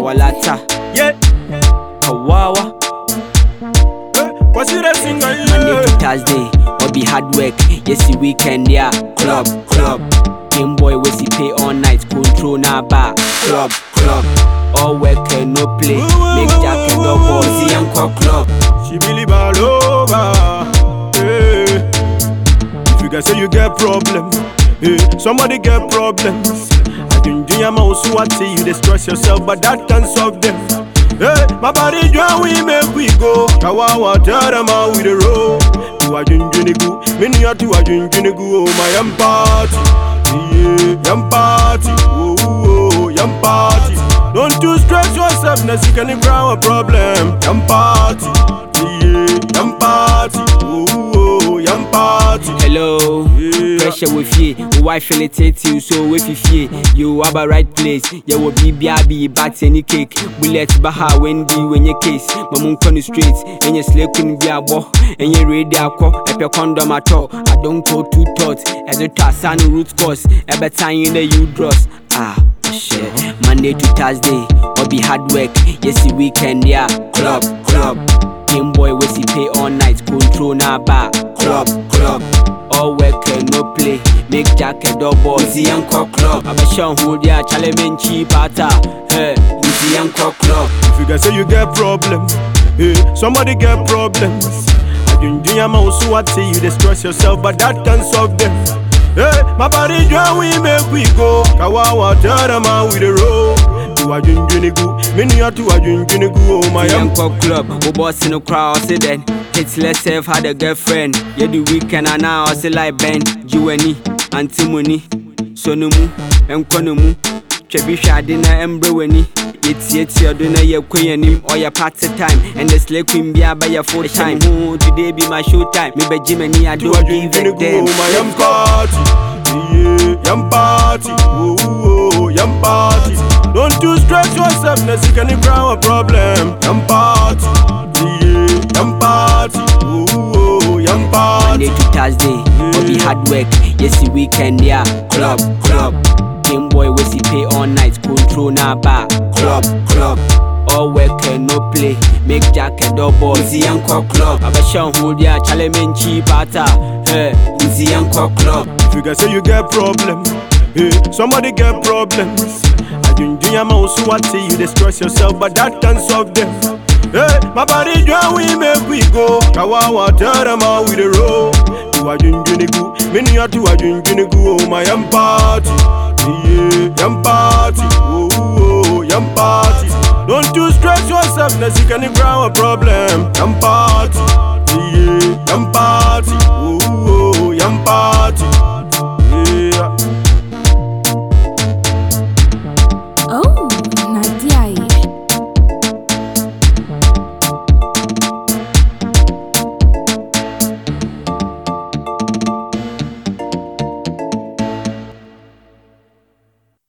Kawalata, Yeah. Kawawa. What's it that singer? Monday to Thursday, or be hard work. Yes, the weekend, yeah. Club. Game boy, we see pay all night. Control na bar. Club. All work and no play. Make jack and double. See uncle club. She really ball over. Hey. If you guys say you get problem, hey, somebody get problems. I think you am also what say you dey stress yourself, but that can solve them. Hey, my body join we make we go. Kawawa tell them how we the roll. Do a junjunigu, many are to a junjunigu. Oh my yam party, yeah, yam party, oh yam party. Don't you stress yourself, now you can ground a problem. Yam party, yeah, yam party, oh yam party. Hello, pressure with you. Why facilitate you so with you? You have a right place. You will be bat any cake. Bullet baha Wendy when your case. Mamun on the streets and your slave couldn't be a bo. And your radio call up your condom at all. I don't go too thoughts as a tasan root cause. Every time in the you dross. Shit. Monday to Thursday, or be hard work. Yes, the weekend, yeah. Club. Game boy, we see pay all night. Control na bar. Club. All work and no play. Make jack a double. Easy uncle club. I'm a Sean Hood, yeah. Challenge cheap ata. Hey, easy uncle club. If you guys say you get problem, hey, somebody get problems. I think you am also what say you dey stress yourself, but that can solve them. Hey, my body join we make we go. Kawawa tell them how we the roll. Do a junjunigu, many are to a junjunigu. Oh my uncle club. Who boss in the crowd say then. It's less self had a girlfriend. Yeah, the weekend and now I say like Ben, Juani, Antimony, Sonumu, and Konumu. Trebisha dinner and Breweni. It's your dinner, your queen or your party time. And the slave queen be by your full time. Today be my show time. Maybe Jimmy, I do a give it them. My yam party, yeah, yam party, oh yam party. Don't you stress yourself, now you can ground a problem. Yam party, yeah, yam party, oh yam party. Monday to Thursday, or be hard work. Yes, the weekend, yeah. Club. Game boy, we see pay all night. Control na bar. Club. All work and no play. Make jack a double. Easy uncle club. I'm a Sean Hood, yeah. Challenge cheap ata. Hey, easy uncle club. If you guys say you get problem, hey, somebody get problems. I think you am also what say you dey stress yourself, but that can solve them. Hey, my body join we make we go. Kawawa tell them how we the roll. Do a junjunigu, many are to a junjunigu. Oh my yam party, yeah, yam party, oh yam party. Don't you stress yourself, now you can ground a problem. Yam party, yeah, yam party.